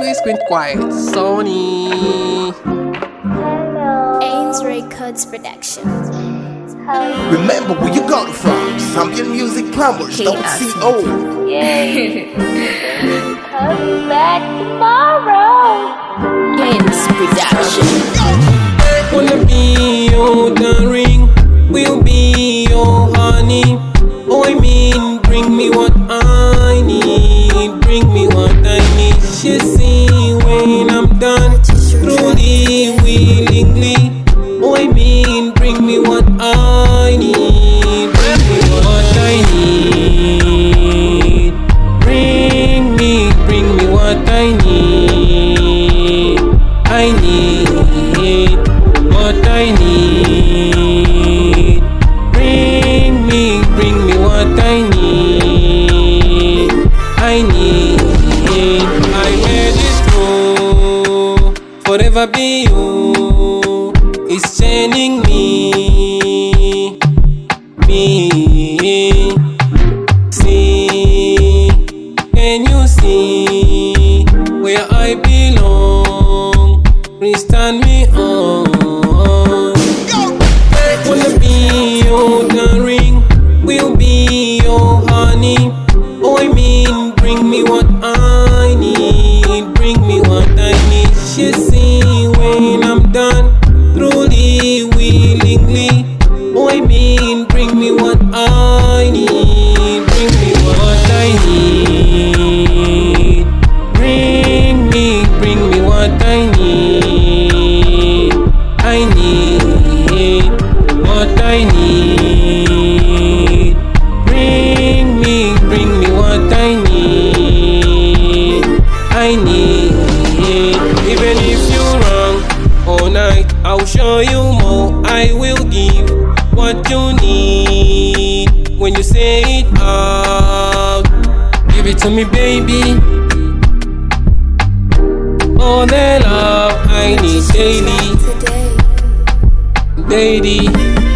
Squeeze Queen Quiet, Sony. Ames Records Production. Remember where you got it from. Zambian Music Plumbers, .co. Coming back tomorrow. Ames Production. Wanna be your darling, will be your honey. Oh, I mean, bring me what I need, bring me what I need. She see when I'm done, truly, willingly. Oh, I mean, bring me what I need, bring me what I need. Bring me what I need. I need what I need. Bring me what I need. I need. I'm ready to forever be you. It's changing me. See, can you see where I belong? Please turn me on. Wanna be your darling, will be your honey. Oh, I mean, bring me what I need, bring me what I need. She see when I'm done, truly, willingly. Oh, I mean, bring me what I need, bring me what I need. Bring me what I need. I need what I need. Bring me what I need. I need. Even if you're wrong all night, I'll show you more. I will give what you need when you say it out. Give it to me, baby. All the love I need daily.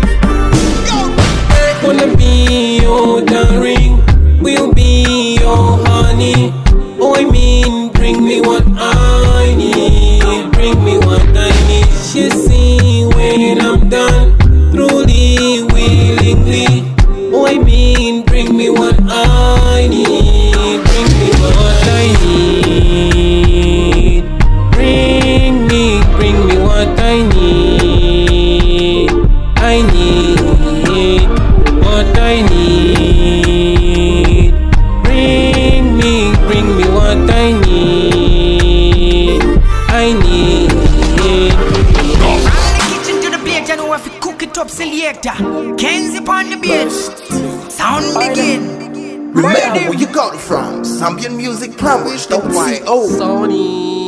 Wanna be your darling, will be your honey. Oh, I mean, bring me what I need, bring me what I need. She see when I'm done, truly, willingly. Oh, I mean, bring me what I need, bring me what I need. Bring me what I need. I need what I need. Bring me what I need. I need. From the kitchen to the plate, you know if you cook it up, selector. Kenzie upon the beat. Sound begin. Remember where you got it from. Zambian Music Plumbers, .co. Sony.